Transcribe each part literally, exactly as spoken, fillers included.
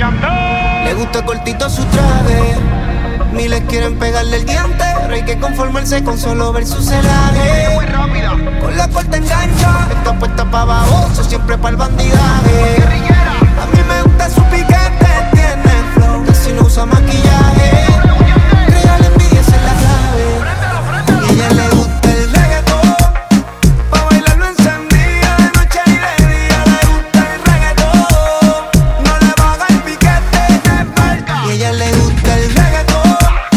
Le gusta cortito su traje, miles quieren pegarle el diente, pero hay que conformarse con solo ver su celaje. Muy rápida. Con la corta engancha, está puesta pa' baboso, siempre pa' el bandidaje. Guerrillera. A mí me gusta su piquete, tiene flow, casi no usa maquillaje. Crea la envidia, esa es la clave. Y a ella le gusta el reggaetón, pa' bailarlo encendida de noche y de día. Le gusta el reggaetón, no le baja el piquete, que falta. Y a ella le gusta el reggaetón,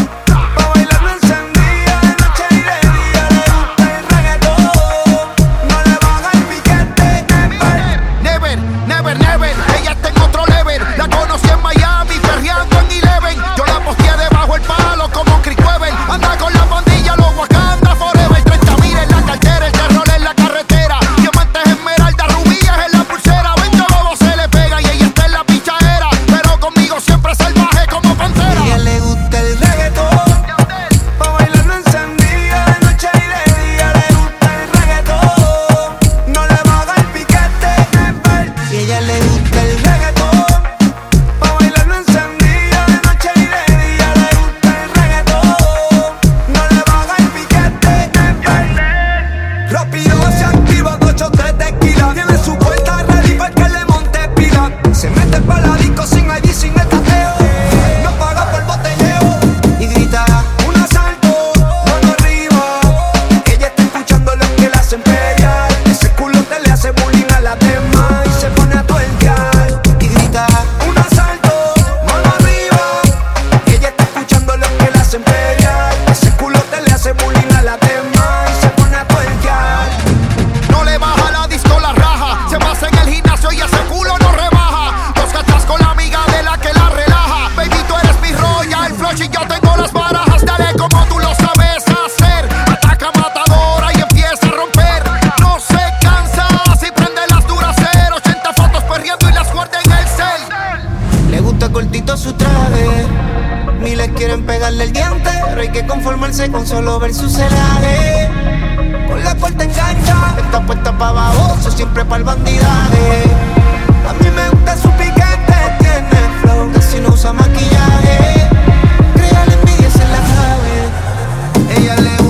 pa' bailarlo encendida de noche y de día. Le gusta el reggaetón, no le baja el piquete, que falta. Never, never, never. Ella está en otro level. La conocí en Miami, perreando en Eleven. Yo la posteé debajo el palo como Chris Webber. Anda con la pandilla, los Wakanda forever. Treinta mil en la cartera, el terror en la carretera. Diamantes, esmeralda, rubíes en la pulsera. Veinte bobos se le pega y ella está en la pichadera. Pero conmigo siempre salvaje como pantera. A ella le gusta el reggaetón, pa' bailarlo encendida de noche y de día. Le gusta el reggaetón, no le baja el piquete, que falta. Y a ella le gusta el reggaetón, pa' bailarlo encendida de noche y de día. Le gusta el reggaetón, no le baja el piquete, que falta. Rápido se activa dos shots de tequila. Tiene su puerta ready para que le monte pila. Se mete pa' la disco sin I D, sin estateo. No paga por botelleo y grita un asalto, mano arriba. Ella está escuchando lo que la hacen pelear. Ese culo te le hace bullying a la demás y se pone a tuercar y grita un asalto, mano arriba. Ella está escuchando lo que la hacen pelear. Ese culo te le hace bullying a la demás y se pone a tuercar. No le baja la disco, la raja. Se pasa en el gimnasio y ese culo no rebaja. Dos cachas con la amiga de la que la relaja. Baby, tú eres mi Royal Flush y yo tengo las barajas. Dale como tú lo sabes hacer. Ataca matadora y empieza a romper. No se cansa si prende las duras cero. ochenta fotos perreando y las guarda en el cel. Le gusta cortito su traje, miles quieren pegarle el diente, pero hay que conformarse con solo ver su celaje. Con la corta engancha, está puesta pa' baboso, siempre pa' el bandidaje. A mí me gusta su piquete, tiene flow, casi no usa maquillaje. Crea la envidia, esa es la clave. Ella le